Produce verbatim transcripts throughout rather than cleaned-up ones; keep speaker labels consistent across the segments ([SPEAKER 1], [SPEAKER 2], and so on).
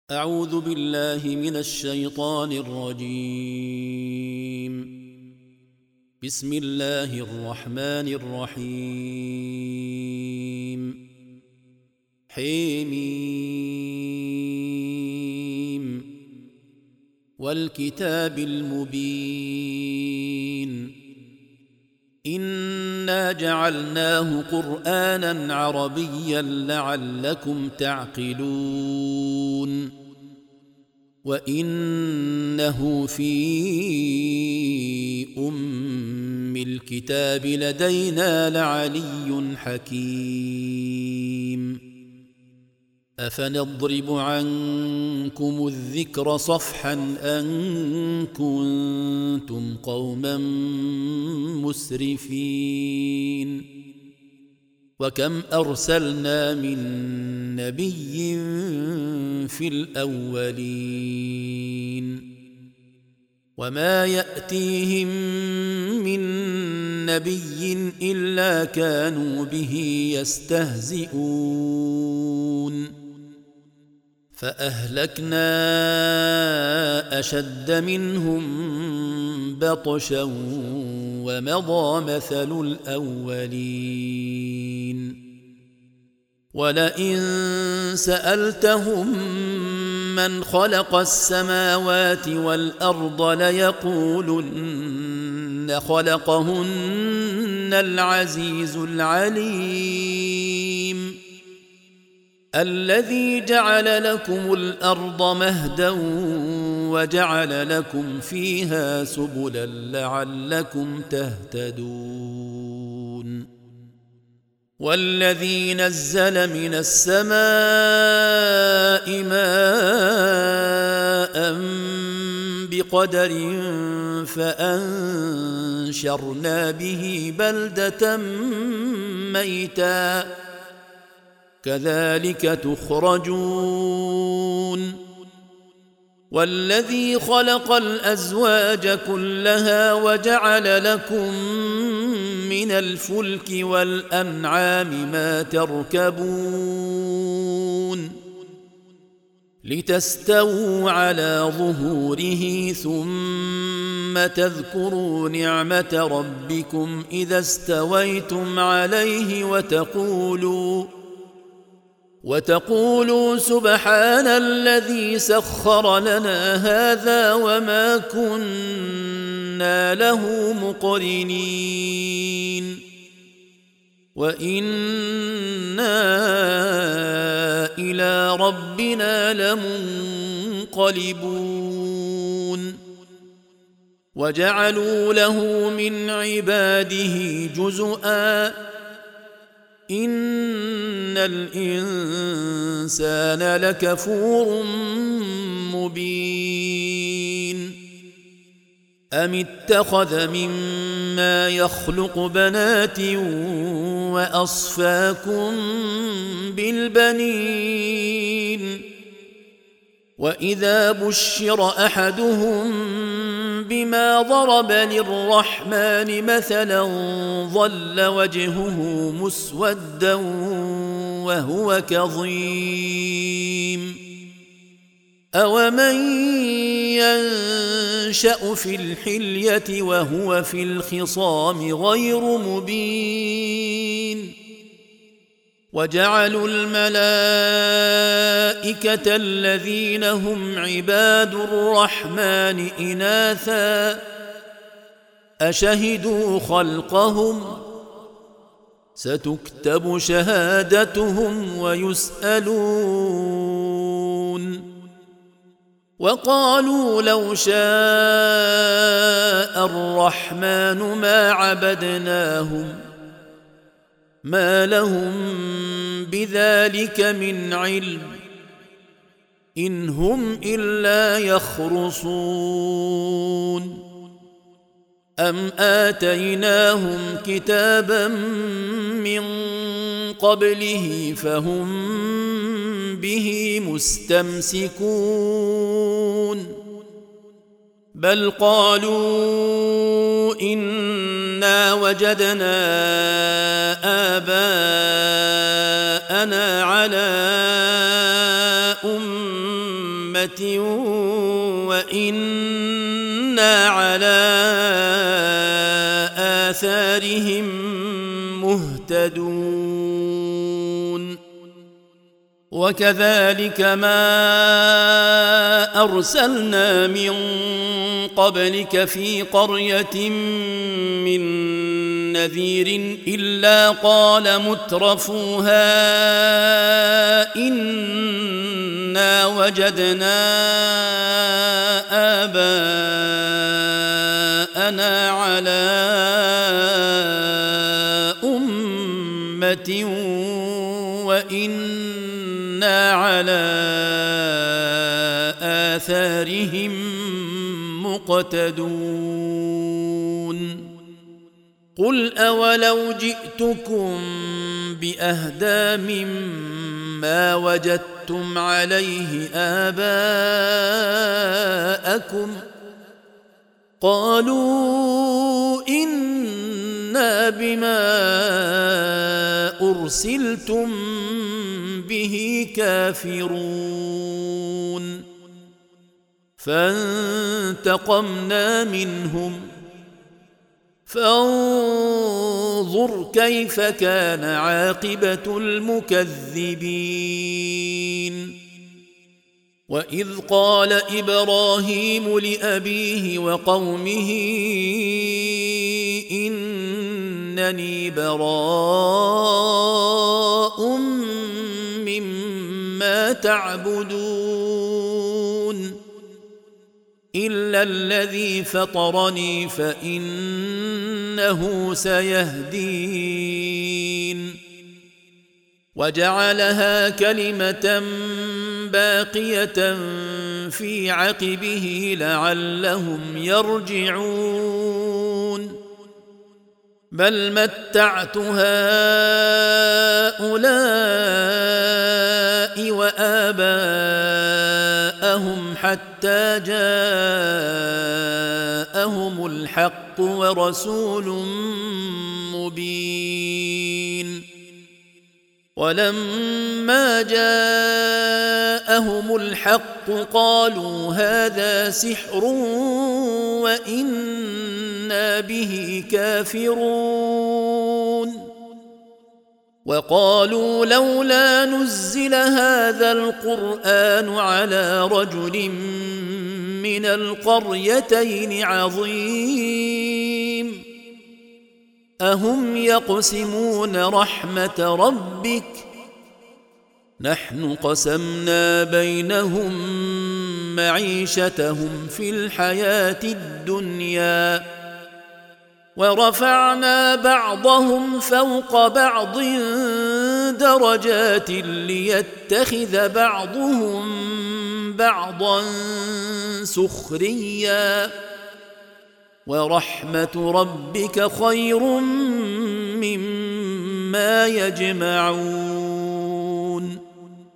[SPEAKER 1] أعوذ بالله من الشيطان الرجيم. بسم الله الرحمن الرحيم. حميم والكتاب المبين إنا جعلناه قرآنا عربيا لعلكم تعقلون وإنه في أم الكتاب لدينا لعلي حكيم. أفنضرب عنكم الذكر صفحا أن كنتم قوما مسرفين وكم أرسلنا من نبي في الأولين وما يأتيهم من نبي إلا كانوا به يستهزئون فأهلكنا أشد منهم بطشا ومضى مثل الأولين ولئن سألتهم من خلق السماوات والأرض ليقولن خلقهن العزيز العليم الذي جعل لكم الأرض مهدا وجعل لكم فيها سبلا لعلكم تهتدون والذي نزل من السماء ماء بقدر فأنشرنا به بلدة ميتا كذلك تخرجون والذي خلق الأزواج كلها وجعل لكم من الفلك والأنعام ما تركبون لتستووا على ظهوره ثم تذكروا نعمة ربكم إذا استويتم عليه وتقولوا وتقولوا سبحان الذي سخر لنا هذا وما كنا له مقرنين وإنا إلى ربنا لمنقلبون وجعلوا له من عباده جزءا إن الإنسان لكفور مبين أم اتخذ مما يخلق بنات وأصفاكم بالبنين وإذا بشر أحدهم بما ضرب للرحمن مثلا ظل وجهه مسودا وهو كظيم أومن ينشأ في الحلية وهو في الخصام غير مبين وجعلوا الملائكة الذين هم عباد الرحمن إناثا أشهدوا خلقهم ستكتب شهادتهم ويسألون وقالوا لو شاء الرحمن ما عبدناهم ما لهم بذلك من علم إن هم إلا يخرصون أم آتيناهم كتابا من قبله فهم به مستمسكون بل قالوا إنا وجدنا آباءنا على أمة وإنا على آثارهم مهتدون وكذلك ما أرسلنا من قبلك في قرية من نذير إلا قال مترفوها إنا وجدنا آباءنا على أمة وإنا على آثارهم مقتدون قل أولو جئتكم بأهدى مما وجدتم عليه آباءكم قالوا إنا بما أرسلتم به كافرون فانتقمنا منهم فانظر كيف كان عاقبة المكذبين وإذ قال إبراهيم لأبيه وقومه إنني براء مما تعبدون إلا الذي فطرني فإنه سيهدين وجعلها كلمة باقية في عقبه لعلهم يرجعون بل متعت هؤلاء وآباءهم حتى جاءهم الحق ورسول مبين ولما جاءهم الحق قالوا هذا سحر وإنا به كافرون وقالوا لولا نزل هذا القرآن على رجل من القريتين عظيم أهم يقسمون رحمة ربك نحن قسمنا بينهم معيشتهم في الحياة الدنيا ورفعنا بعضهم فوق بعض درجات ليتخذ بعضهم بعضا سخريا ورحمة ربك خير مما يجمعون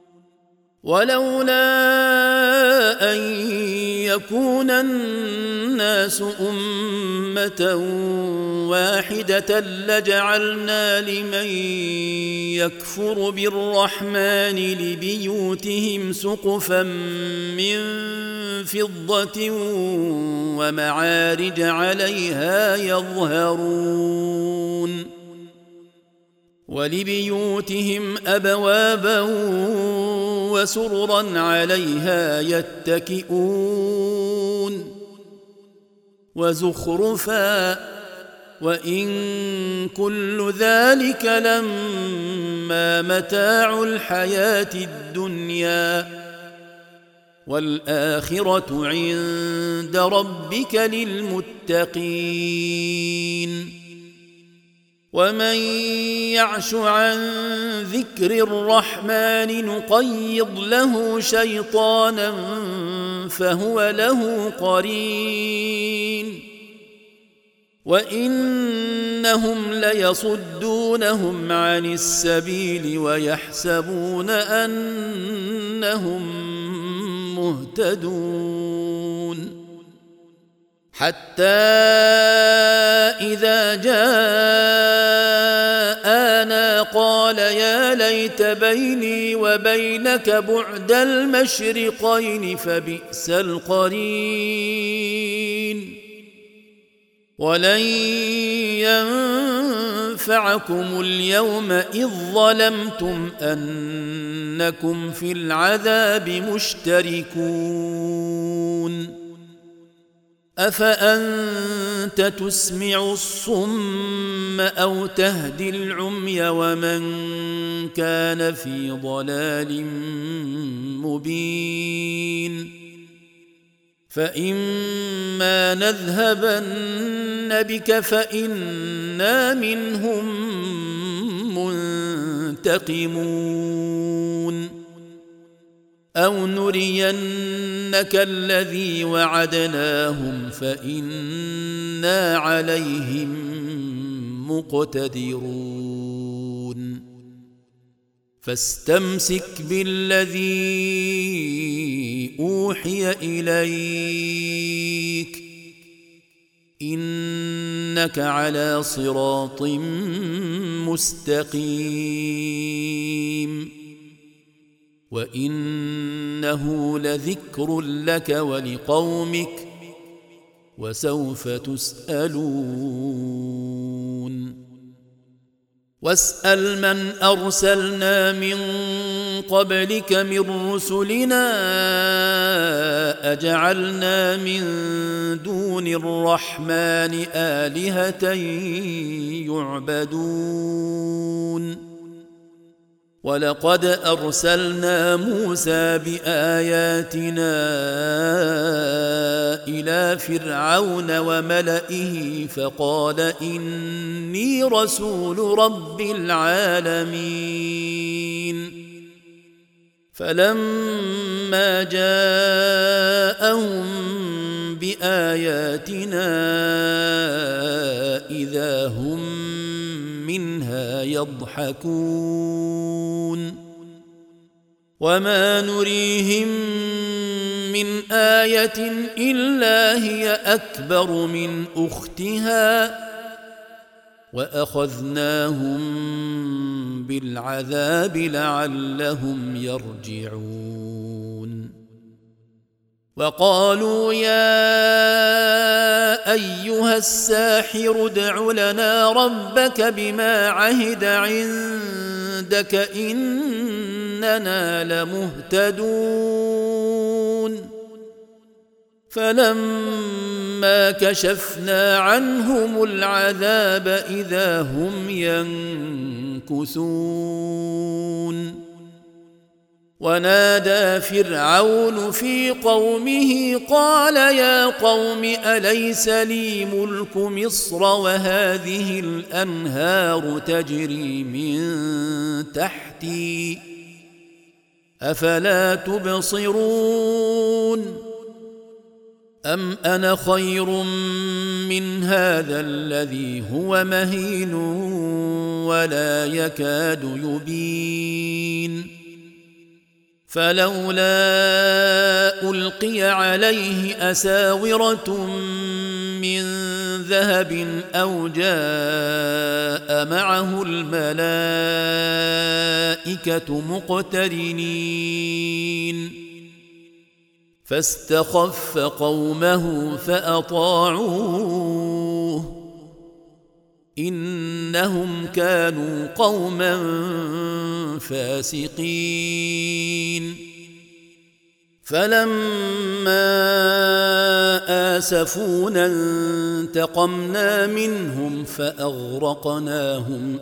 [SPEAKER 1] ولولا أن يكون الناس أمة واحدة لجعلنا لمن يكفر بالرحمن لبيوتهم سقفا من فضة ومعارج عليها يظهرون ولبيوتهم أبوابا وسررا عليها يتكئون وزخرفا وإن كل ذلك لما متاع الحياة الدنيا والآخرة عند ربك للمتقين ومن يعش عن ذكر الرحمن نقيض له شيطانا فهو له قرين وإنهم ليصدونهم عن السبيل ويحسبون أنهم مهتدون حتى إذا جاءنا قال يا ليت بيني وبينك بعد المشرقين فبئس القرين ولن ينفعكم اليوم إذ ظلمتم أنكم في العذاب مشتركون أفأنت تسمع الصم أو تهدي العمي ومن كان في ضلال مبين فإما نذهبن بك فإنا منهم منتقمون أو نرينك الذي وعدناهم فإنا عليهم مقتدرون فاستمسك بالذي أوحي إليك إنك على صراط مستقيم وإنه لذكر لك ولقومك وسوف تسألون واسأل من أرسلنا من قبلك من رسلنا أجعلنا من دون الرحمن آلهة يعبدون ولقد أرسلنا موسى بآياتنا إلى فرعون وملئه فقال إني رسول رب العالمين فلما جاءهم بآياتنا إذا هم منها يضحكون وما نريهم من آية إلا هي أكبر من أختها وأخذناهم بالعذاب لعلهم يرجعون وقالوا يا أيها الساحر ادع لنا ربك بما عهد عندك إننا لمهتدون فلما كشفنا عنهم العذاب إذا هم ينكثون ونادى فرعون في قومه قال يا قوم أليس لي ملك مصر وهذه الأنهار تجري من تحتي أفلا تبصرون أم أنا خير من هذا الذي هو مهين ولا يكاد يبين فلولا ألقي عليه أساورة من ذهب أو جاء معه الملائكة مقترنين فاستخف قومه فأطاعوه إنهم كانوا قوما فاسقين فلما آسفونا انتقمنا منهم فأغرقناهم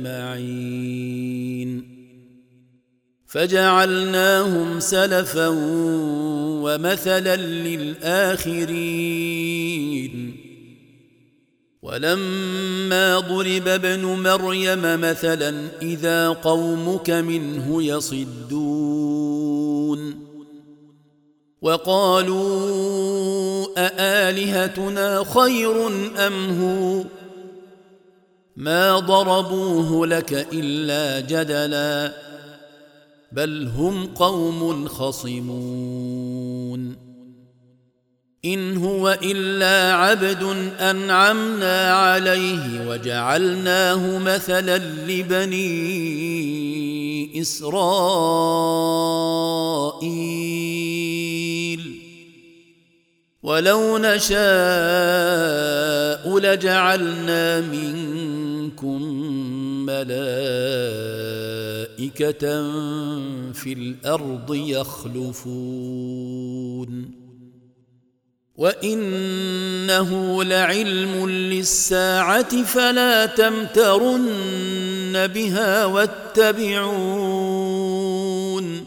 [SPEAKER 1] أجمعين فجعلناهم سلفا ومثلا للآخرين ولما ضرب ابن مريم مثلا إذا قومك منه يصدون وقالوا أآلهتنا خير أم هو ما ضربوه لك إلا جدلا بل هم قوم خصمون إن هو إلا عبد أنعمنا عليه وجعلناه مثلا لبني إسرائيل ولو نشاء لجعلنا منكم ملائكة في الأرض يخلفون وإنه لعلم للساعة فلا تمترن بها واتبعون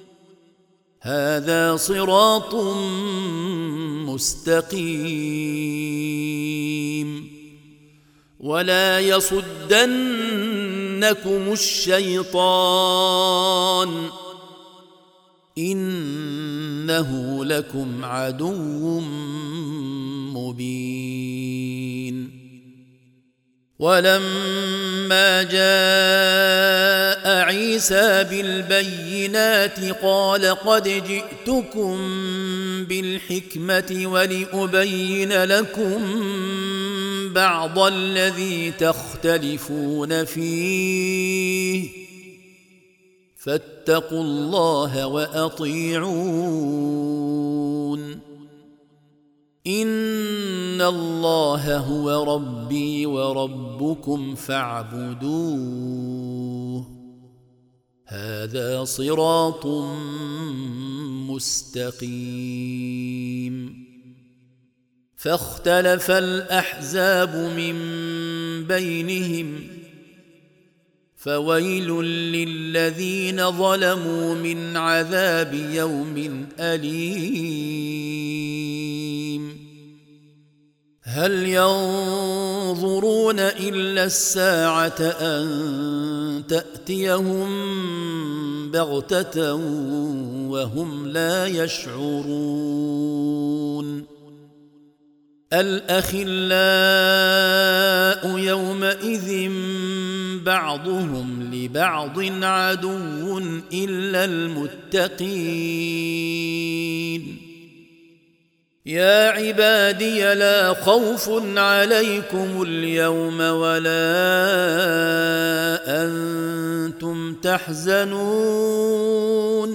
[SPEAKER 1] هذا صراط مستقيم ولا يصدنكم الشيطان إنه لكم عدو مبين ولما جاء عيسى بالبينات قال قد جئتكم بالحكمة ولأبين لكم بعض الذي تختلفون فيه فاتقوا الله وأطيعون إن الله هو ربي وربكم فاعبدوه هذا صراط مستقيم فاختلف الأحزاب من بينهم فويل للذين ظلموا من عذاب يوم أليم هل ينظرون إلا الساعة أن تأتيهم بغتة وهم لا يشعرون الأخلاء يومئذ بعضهم لبعض عدو إلا المتقين يا عبادي لا خوف عليكم اليوم ولا أنتم تحزنون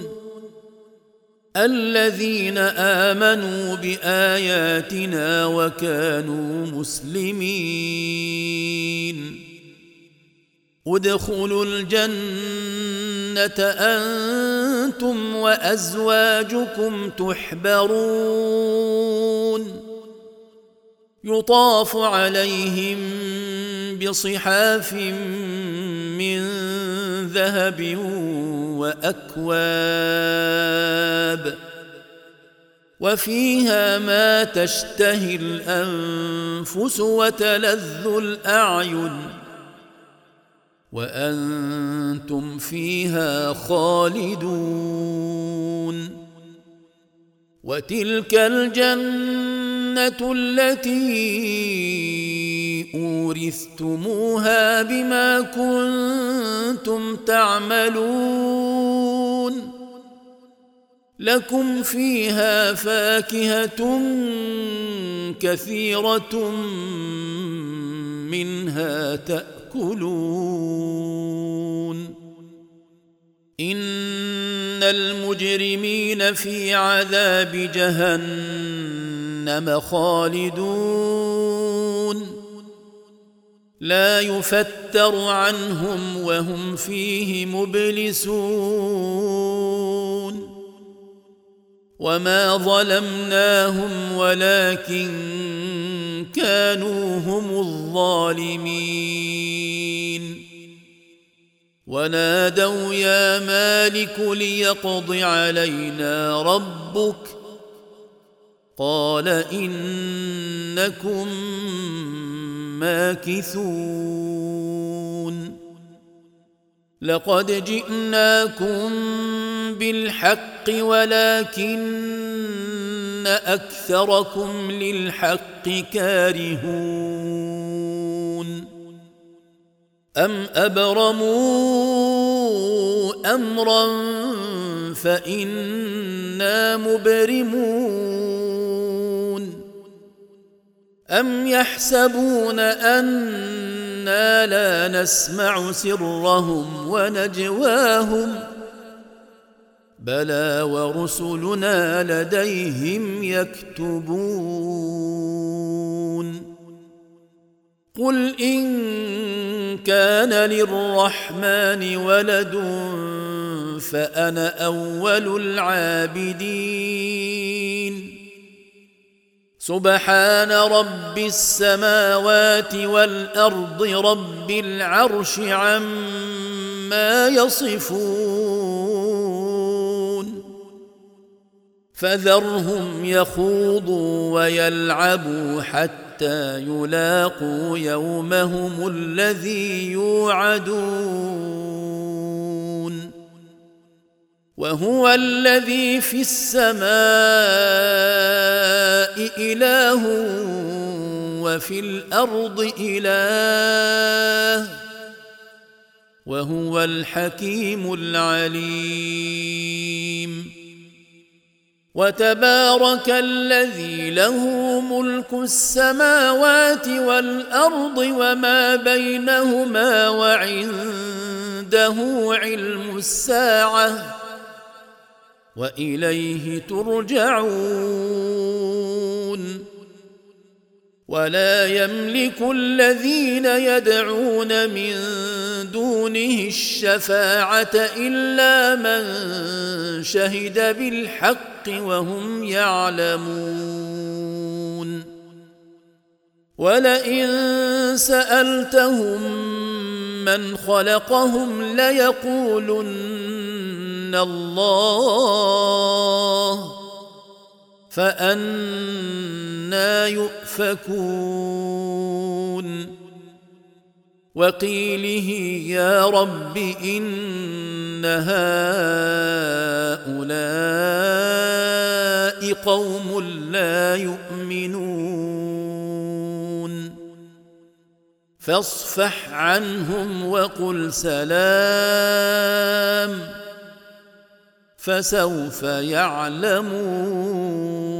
[SPEAKER 1] الذين آمنوا بآياتنا وكانوا مسلمين ادخلوا الجنة أنتم وأزواجكم تحبرون يطاف عليهم بصحاف من ذهب وأكواب وفيها ما تشتهي الأنفس وتلذ الأعين وأنتم فيها خالدون وتلك الجنة التي أورثتموها بما كنتم تعملون لكم فيها فاكهة كثيرة منها تأكلون إن المجرمين في عذاب جهنم خالدون لا يفتر عنهم وهم فيه مبلسون وما ظلمناهم ولكن كانوا هم الظالمين ونادوا يا مالك ليقض علينا ربك قال إنكم ماكثون لقد جئناكم بالحق ولكن أكثركم للحق كارهون أم أبرموا أمرا فإنا مبرمون أم يحسبون أنا لا نسمع سرهم ونجواهم بلى ورسلنا لديهم يكتبون قل إن كان للرحمن ولد فأنا أول العابدين سبحان رب السماوات والأرض رب العرش عما يصفون فذرهم يخوضوا ويلعبوا حتى يلاقوا يومهم الذي يوعدون وهو الذي في السماء إله وفي الأرض إله وهو الحكيم العليم وتبارك الذي له ملك السماوات والأرض وما بينهما وعنده علم الساعة وإليه ترجعون ولا يملك الذين يدعون من دونه الشفاعة إلا من شهد بالحق وهم يعلمون ولئن سألتهم من خلقهم ليقولن الله فأنى يؤفكون وقيله يا رب إن هؤلاء قوم لا يؤمنون فاصفح عنهم وقل سلام فسوف يعلمون.